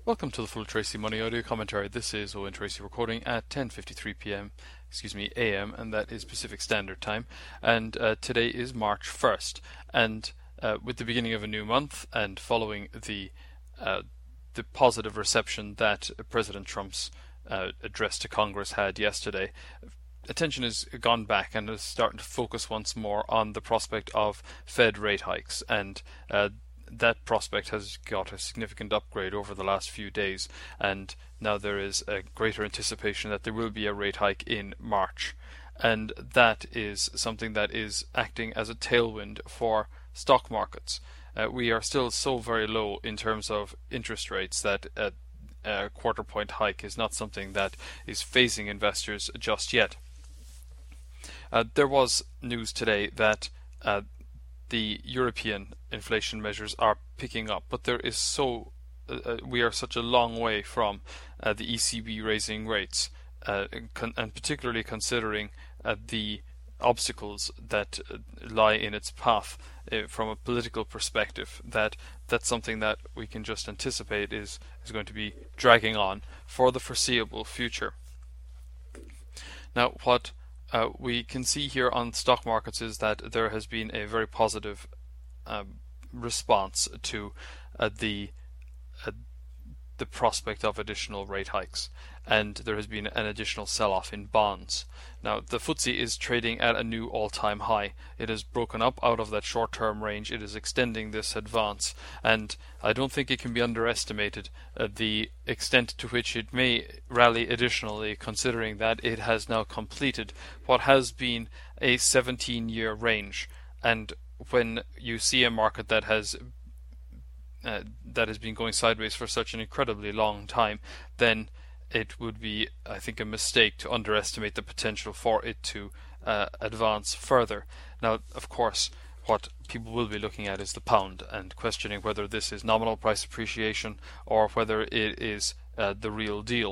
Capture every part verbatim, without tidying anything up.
Welcome to the Full Tracy Money Audio Commentary. This is Owen Tracy recording at ten fifty-three p m, excuse me, A M, and that is Pacific Standard Time. And uh, today is March first. And uh, with the beginning of a new month and following the uh, the positive reception that President Trump's uh, address to Congress had yesterday, attention has gone back and is starting to focus once more on the prospect of Fed rate hikes. And uh, that prospect has got a significant upgrade over the last few days, and now there is a greater anticipation that there will be a rate hike in March, and that is something that is acting as a tailwind for stock markets. Uh, we are still so very low in terms of interest rates that a, a quarter point hike is not something that is phasing investors just yet. Uh, there was news today that uh, the European inflation measures are picking up, but there is so uh, we are such a long way from uh, the E C B raising rates, uh, con- and particularly considering uh, the obstacles that uh, lie in its path uh, from a political perspective, that that's something that we can just anticipate is, is going to be dragging on for the foreseeable future. Now, what Uh, we can see here on stock markets is that there has been a very positive um, response to uh, the uh, the prospect of additional rate hikes, and there has been an additional sell-off in bonds. Now, the F T S E is trading at a new all-time high. It has broken up out of that short-term range. It is extending this advance, and I don't think it can be underestimated uh, the extent to which it may rally additionally, considering that it has now completed what has been a seventeen-year range. And when you see a market that has Uh, that has been going sideways for such an incredibly long time, then it would be, I think, a mistake to underestimate the potential for it to uh, advance further. Now, of course, what people will be looking at is the pound and questioning whether this is nominal price appreciation or whether it is uh, the real deal.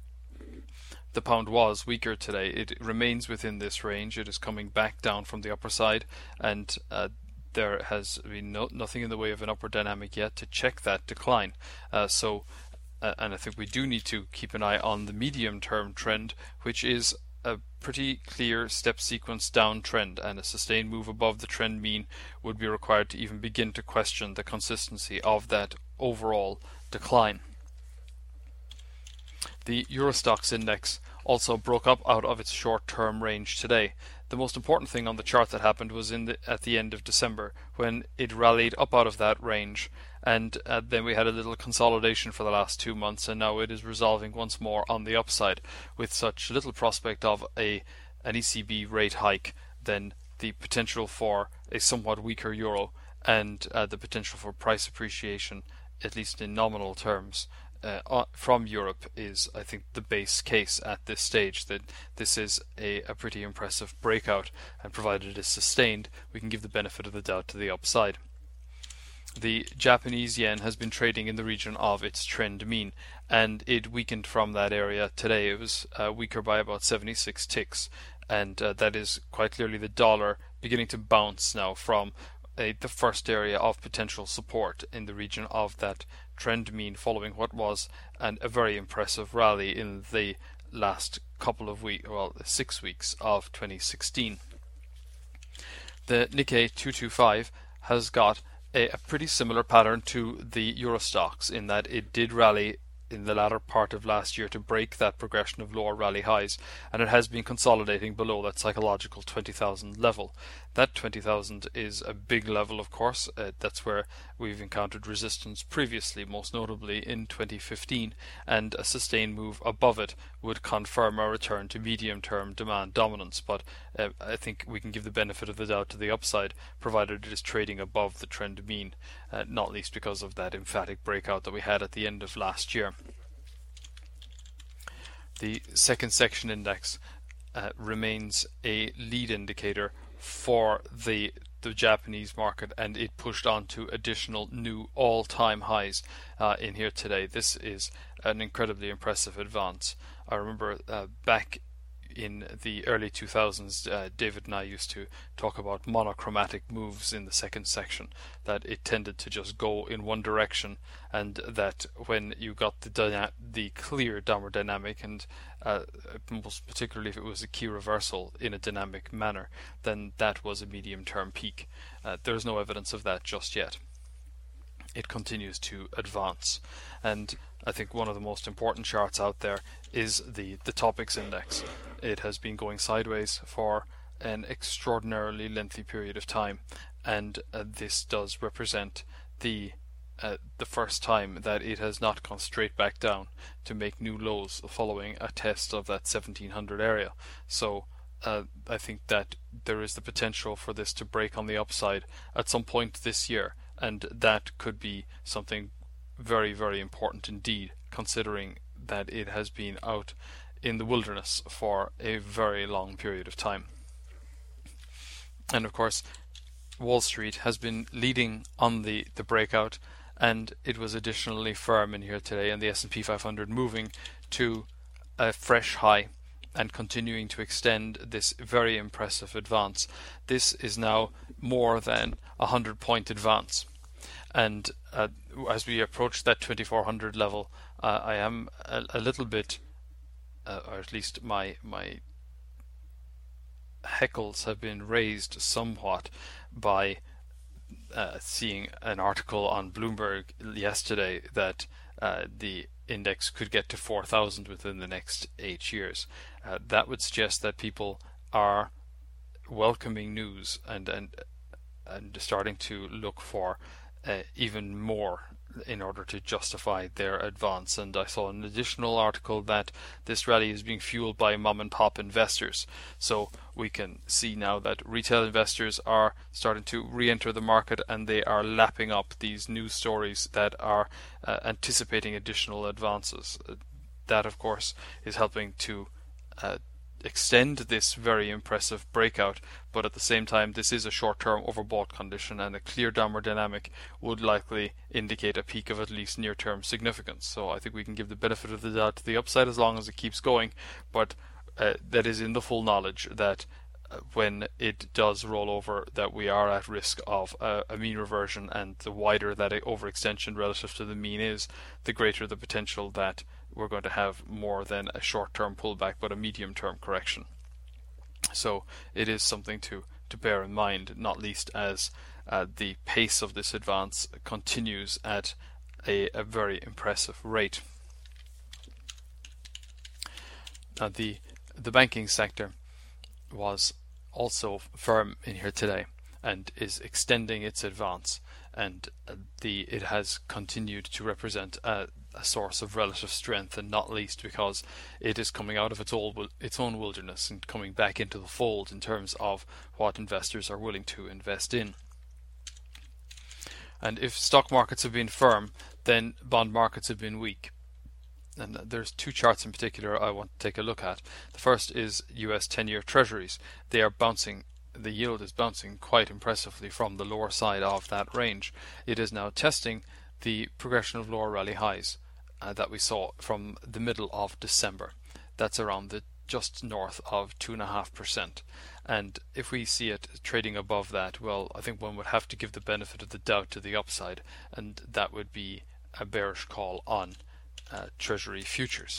The pound was weaker today. It remains within this range. It is coming back down from the upper side, and uh, there has been no, nothing in the way of an upward dynamic yet to check that decline. Uh, so, uh, and I think we do need to keep an eye on the medium-term trend, which is a pretty clear step sequence downtrend, and a sustained move above the trend mean would be required to even begin to question the consistency of that overall decline. The Eurostoxx index also broke up out of its short-term range today. The most important thing on the chart that happened was in the, at the end of December, when it rallied up out of that range, and uh, then we had a little consolidation for the last two months, and now it is resolving once more on the upside. With such little prospect of a an E C B rate hike, then the potential for a somewhat weaker euro and uh, the potential for price appreciation, at least in nominal terms, Uh, from Europe is, I think, the base case at this stage, that this is a, a pretty impressive breakout, and provided it is sustained, we can give the benefit of the doubt to the upside. The Japanese yen has been trading in the region of its trend mean, and it weakened from that area today. It was uh, weaker by about seventy-six ticks, and uh, that is quite clearly the dollar beginning to bounce now from a, the first area of potential support in the region of that trend mean, following what was an, a very impressive rally in the last couple of weeks, well, six weeks of twenty sixteen. The Nikkei two twenty-five has got a, a pretty similar pattern to the Eurostoxx, in that it did rally in the latter part of last year to break that progression of lower rally highs, and it has been consolidating below that psychological twenty thousand level. That twenty thousand is a big level, of course. Uh, that's where we've encountered resistance previously, most notably in twenty fifteen, and a sustained move above it would confirm a return to medium-term demand dominance. But uh, I think we can give the benefit of the doubt to the upside, provided it is trading above the trend mean, uh, not least because of that emphatic breakout that we had at the end of last year. The second section index uh, remains a lead indicator for the the Japanese market, and it pushed on to additional new all-time highs uh, in here today. This is an incredibly impressive advance. I remember uh, back in the early two thousands, uh, David and I used to talk about monochromatic moves in the second section, that it tended to just go in one direction, and that when you got the dyna- the clear downward dynamic, and uh, most particularly if it was a key reversal in a dynamic manner, then that was a medium-term peak. Uh, there's no evidence of that just yet. It continues to advance, and I think one of the most important charts out there is the the Topix index. It has been going sideways for an extraordinarily lengthy period of time, and uh, this does represent the uh, the first time that it has not gone straight back down to make new lows following a test of that seventeen hundred area. So uh, I think that there is the potential for this to break on the upside at some point this year, and that could be something very, very important indeed, considering that it has been out in the wilderness for a very long period of time. And of course, Wall Street has been leading on the, the breakout, and it was additionally firm in here today, and the S and P five hundred moving to a fresh high and continuing to extend this very impressive advance. This is now more than a hundred point advance. And uh, as we approach that twenty-four hundred level, uh, I am a, a little bit, uh, or at least my my heckles have been raised somewhat by uh, seeing an article on Bloomberg yesterday that uh, the index could get to four thousand within the next eight years. Uh, that would suggest that people are welcoming news and and and starting to look for Uh, even more in order to justify their advance. And I saw an additional article that this rally is being fueled by mom and pop investors. So we can see now that retail investors are starting to re-enter the market, and they are lapping up these news stories that are uh, anticipating additional advances. Uh, that of course is helping to uh, extend this very impressive breakout, but at the same time this is a short-term overbought condition, and a clear downward dynamic would likely indicate a peak of at least near-term significance. So I think we can give the benefit of the doubt to the upside as long as it keeps going, but uh, that is in the full knowledge that uh, when it does roll over, that we are at risk of uh, a mean reversion, and the wider that overextension relative to the mean is, the greater the potential that we're going to have more than a short-term pullback, but a medium-term correction. So it is something to, to bear in mind, not least as uh, the pace of this advance continues at a, a very impressive rate. Now the the banking sector was also firm in here today and is extending its advance, and the it has continued to represent a, a source of relative strength, and not least because it is coming out of its old its own wilderness and coming back into the fold in terms of what investors are willing to invest in. And if stock markets have been firm, then bond markets have been weak. And there's two charts in particular I want to take a look at. The first is U S ten-year treasuries. They are bouncing. The yield is bouncing quite impressively from the lower side of that range. It is now testing the progression of lower rally highs uh, that we saw from the middle of December. That's around the just north of two and a half percent. And if we see it trading above that, well, I think one would have to give the benefit of the doubt to the upside, and that would be a bearish call on uh, Treasury futures.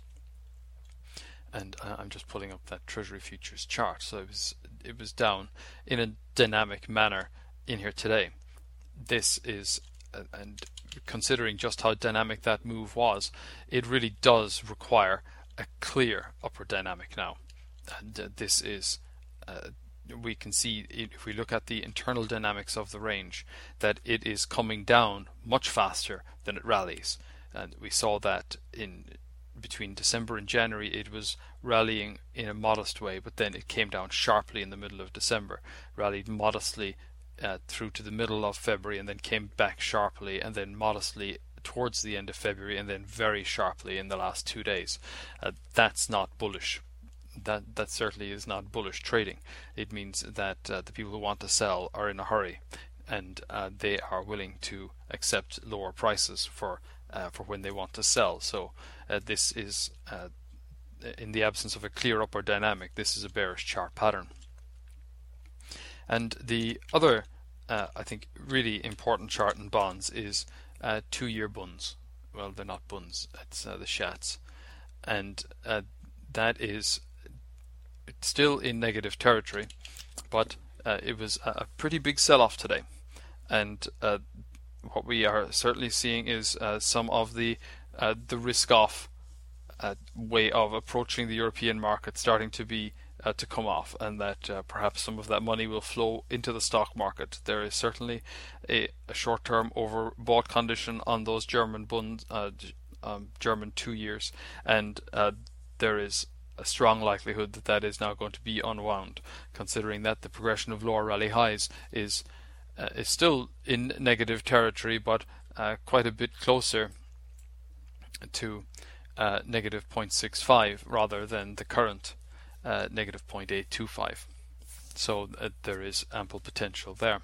And uh, I'm just pulling up that Treasury futures chart. So it was it was down in a dynamic manner in here today. This is, uh, and considering just how dynamic that move was, it really does require a clear upward dynamic now. And uh, this is, uh, we can see if we look at the internal dynamics of the range, that it is coming down much faster than it rallies. And we saw that in between December and January it was rallying in a modest way, but then it came down sharply in the middle of December, rallied modestly uh, through to the middle of February, and then came back sharply, and then modestly towards the end of February, and then very sharply in the last two days. Uh, that's not bullish. That that certainly is not bullish trading. It means that uh, the people who want to sell are in a hurry, and uh, they are willing to accept lower prices for uh, for when they want to sell. So uh, this is uh, in the absence of a clear upward dynamic, this is a bearish chart pattern. And the other, uh, I think, really important chart in bonds is uh, two-year bunds. Well, they're not bunds, it's uh, the shats. And uh, that is still in negative territory, but uh, it was a pretty big sell-off today. And uh, what we are certainly seeing is uh, some of the uh, the risk-off uh, way of approaching the European market starting to be Uh, to come off, and that uh, perhaps some of that money will flow into the stock market. There is certainly a, a short-term overbought condition on those German bunds, uh, um, German two years, and uh, there is a strong likelihood that that is now going to be unwound, considering that the progression of lower rally highs is uh, is still in negative territory, but uh, quite a bit closer to uh, negative zero point six five rather than the current Uh, negative zero point eight two five. So uh, there is ample potential there.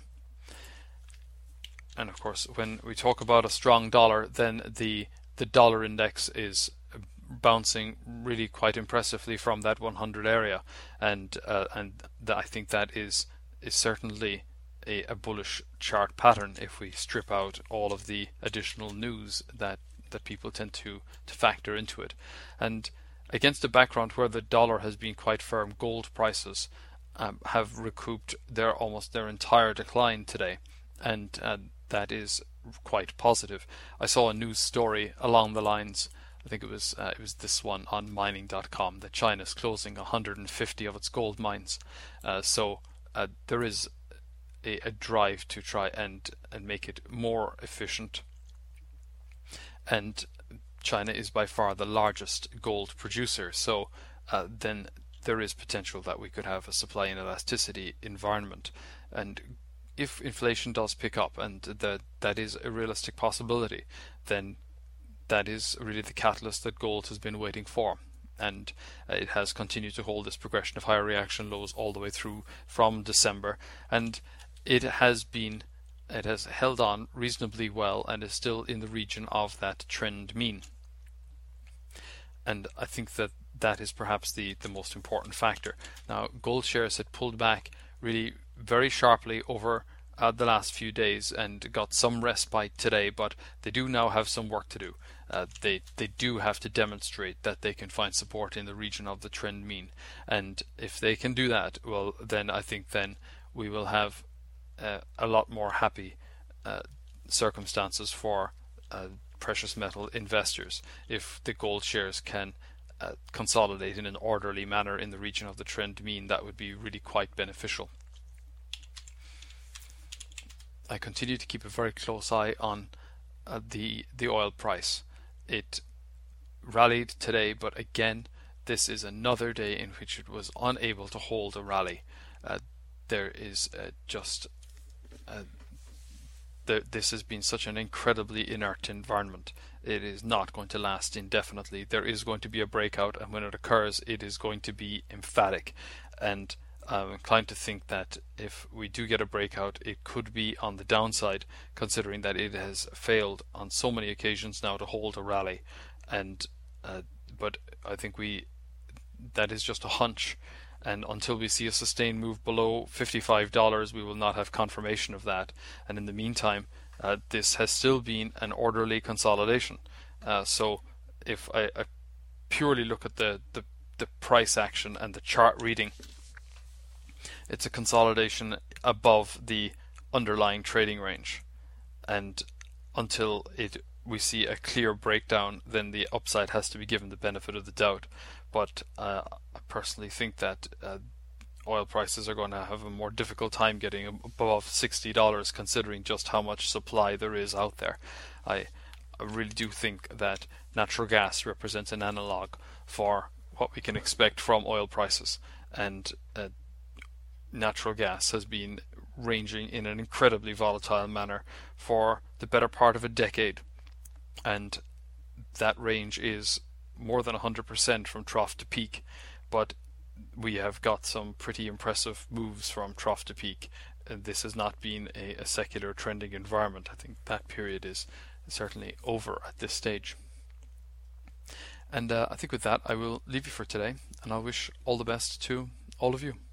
And of course, when we talk about a strong dollar, then the the dollar index is bouncing really quite impressively from that one hundred area, and uh, and th I think that is is certainly a, a bullish chart pattern if we strip out all of the additional news that that people tend to to factor into it. And against a background where the dollar has been quite firm, gold prices um, have recouped their almost their entire decline today, and uh, that is quite positive. I saw a news story along the lines, I think it was uh, it was this one on mining dot com, that China is closing one hundred fifty of its gold mines. Uh, so uh, there is a, a drive to try and and make it more efficient. And China is by far the largest gold producer, so uh, then there is potential that we could have a supply and elasticity environment. And if inflation does pick up, and that that is a realistic possibility, then that is really the catalyst that gold has been waiting for. And uh, it has continued to hold this progression of higher reaction lows all the way through from December, and it has been It has held on reasonably well and is still in the region of that trend mean. And I think that that is perhaps the, the most important factor. Now, gold shares had pulled back really very sharply over uh, the last few days and got some respite today, but they do now have some work to do. Uh, they they do have to demonstrate that they can find support in the region of the trend mean. And if they can do that, well, then I think then we will have Uh, a lot more happy uh, circumstances for uh, precious metal investors if the gold shares can uh, consolidate in an orderly manner in the region of the trend mean. That would be really quite beneficial. I continue to keep a very close eye on uh, the the oil price. It rallied today, but again, this is another day in which it was unable to hold a rally. Uh, there is uh, just Uh, the, this has been such an incredibly inert environment. It is not going to last indefinitely. There is going to be a breakout, and when it occurs, it is going to be emphatic. And I'm inclined to think that if we do get a breakout, it could be on the downside, considering that it has failed on so many occasions now to hold a rally. And uh, but I think we that is just a hunch. And until we see a sustained move below fifty-five dollars, we will not have confirmation of that. And in the meantime, uh, this has still been an orderly consolidation. Uh, so if I, I purely look at the, the, the price action and the chart reading, it's a consolidation above the underlying trading range. And until it we see a clear breakdown, then the upside has to be given the benefit of the doubt. But uh, I personally think that uh, oil prices are going to have a more difficult time getting above sixty dollars, considering just how much supply there is out there. I, I really do think that natural gas represents an analog for what we can expect from oil prices. And uh, natural gas has been ranging in an incredibly volatile manner for the better part of a decade. And that range is more than one hundred percent from trough to peak, but we have got some pretty impressive moves from trough to peak, and this has not been a, a secular trending environment. I think that period is certainly over at this stage. And uh, I think with that, I will leave you for today, and I wish all the best to all of you.